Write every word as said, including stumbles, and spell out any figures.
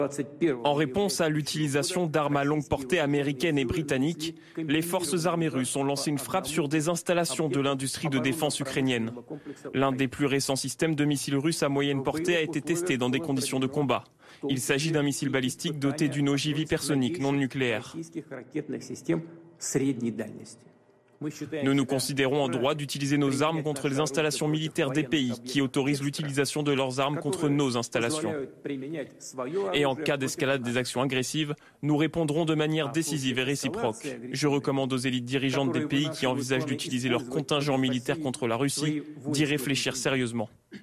En réponse à l'utilisation d'armes à longue portée américaines et britanniques, les forces armées russes ont lancé une frappe sur des installations de l'industrie de défense ukrainienne. L'un des plus récents systèmes de missiles russes à moyenne portée a été testé dans des conditions de combat. Il s'agit d'un missile balistique doté d'une ogive hypersonique non nucléaire. Nous nous considérons en droit d'utiliser nos armes contre les installations militaires des pays qui autorisent l'utilisation de leurs armes contre nos installations. Et en cas d'escalade des actions agressives, nous répondrons de manière décisive et réciproque. Je recommande aux élites dirigeantes des pays qui envisagent d'utiliser leur contingent militaire contre la Russie d'y réfléchir sérieusement.